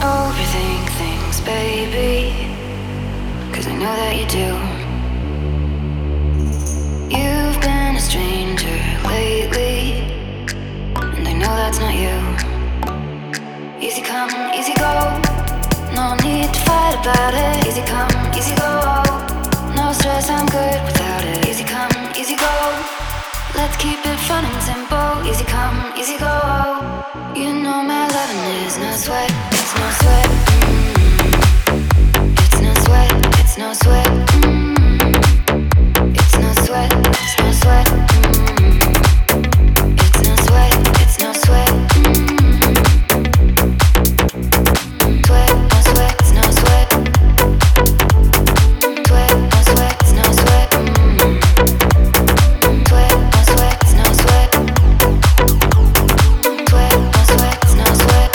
overthink things, baby, 'cause I know that you do. You've been a stranger lately, and I know that's not you. Easy come, easy go, no need to fight about it. Easy come, easy go, no stress, I'm good without it. Easy come, easy go, let's keep it fun and simple. Easy come, easy go, you know my loving is no sweat, it's no sweat. It's no sweat, it's no sweat. It's no sweat, it's no sweat. It's no sweat, it's no sweat. Sweat, no sweat, it's no sweat. Sweat, no sweat, it's no sweat. Sweat, no sweat, it's no sweat. Sweat, no sweat, it's no sweat.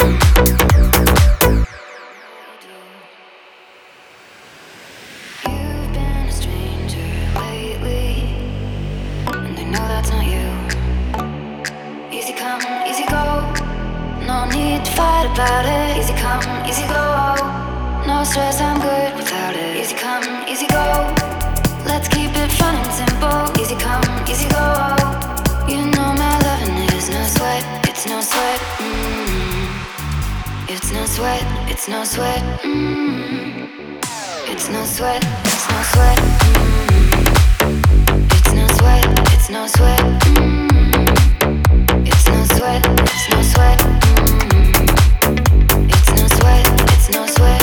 You've been a stranger lately, and I know that's not you. Easy come, easy go, no need to fight about it. Easy come, easy go, no stress, I'm good without it. Easy come, easy go, let's keep it fun and simple. Easy come, easy go, you know my loving is no sweat, it's no sweat. It's no sweat, it's no sweat. It's no sweat, it's no sweat. It's no sweat, it's no sweat. It's no sweat, it's no sweat. It's no sweat, it's no sweat.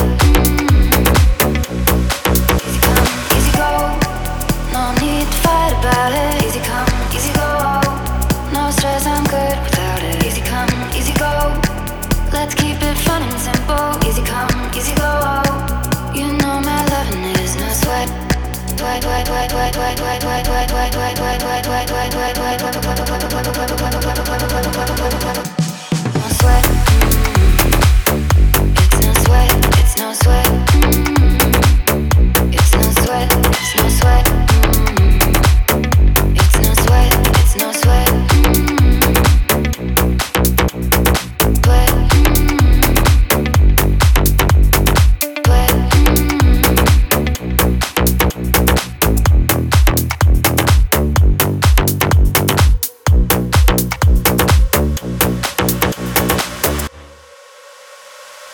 Easy come, easy go, no need to fight about it. Easy come, easy go, no stress, I'm good without it. Easy come, easy go, let's keep it fun and simple. Easy come, easy go, you know my loving is no sweat. Sweat, sweat, sweat, sweat, sweat, sweat, sweat, sweat, sweat, sweat, sweat, sweat, sweat,